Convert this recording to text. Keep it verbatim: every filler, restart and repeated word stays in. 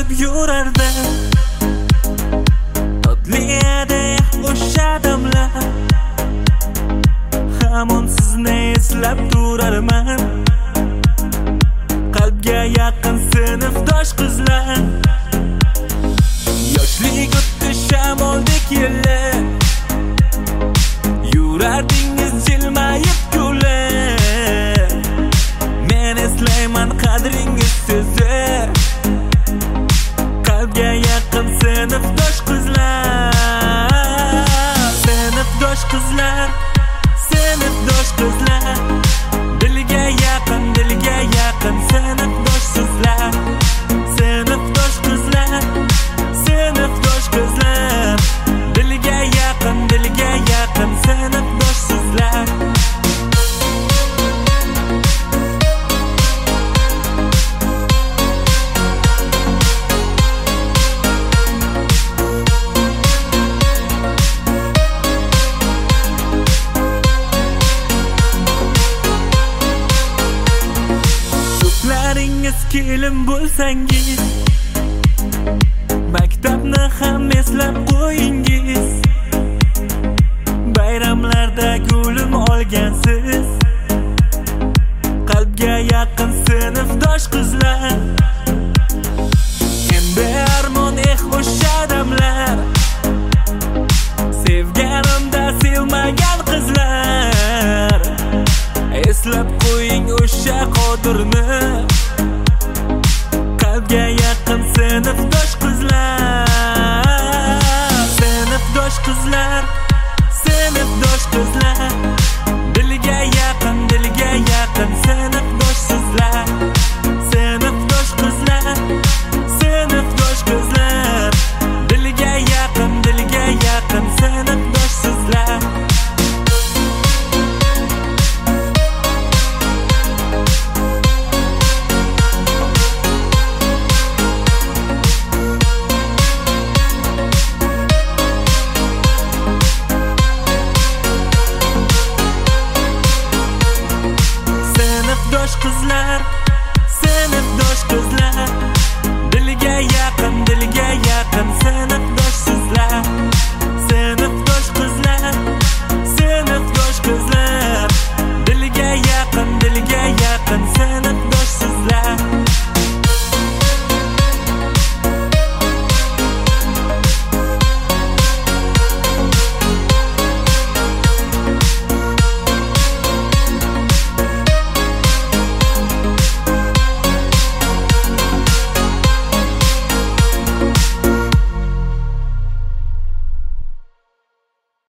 qilib yurardi. Totli o'sha damlar, hamon sizni eslab turarman. Qalbga yaqin sinfdosh qizlar, yoshlik o'tdi shamoldek yillar, yurardingiz jilmayib kulib. Men eslayman qadringiz sezib, qalbga yaqin sinfdosh qizlar, sinfdosh qizlar, sinfdosh qizlar, dilga yaqin, dilga yaqin sinfdosh sizlar, sinfdosh qizlar, sinfdosh qizlar, dilga yaqin, dilga yaqin sinfdosh sizlar. Kelin bo'lsangiz, maktabni ham eslab qo'yingiz. Bayramlarda gulim olgansiz, qalbga yaqin sinfdosh qizlar. Endi armon eh o'sha damlar, sevganimda sevmagan qizlar. Eslab qo'ying o'sha qodirni,